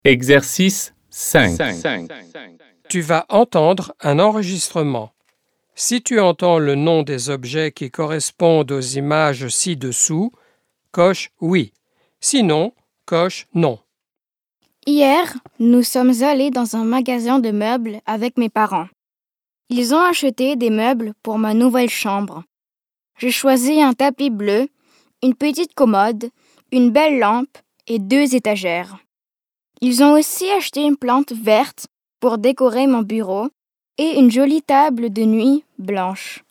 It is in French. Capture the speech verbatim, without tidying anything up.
Exercice cinq. Tu vas entendre un enregistrement. Si tu entends le nom des objets qui correspondent aux images ci-dessous, coche oui. Sinon, coche non. Hier, nous sommes allés dans un magasin de meubles avec mes parents. Ils ont acheté des meubles pour ma nouvelle chambre. J'ai choisi un tapis bleu, une petite commode, une belle lampe et deux étagères. Ils ont aussi acheté une plante verte pour décorer mon bureau et une jolie table de nuit blanche.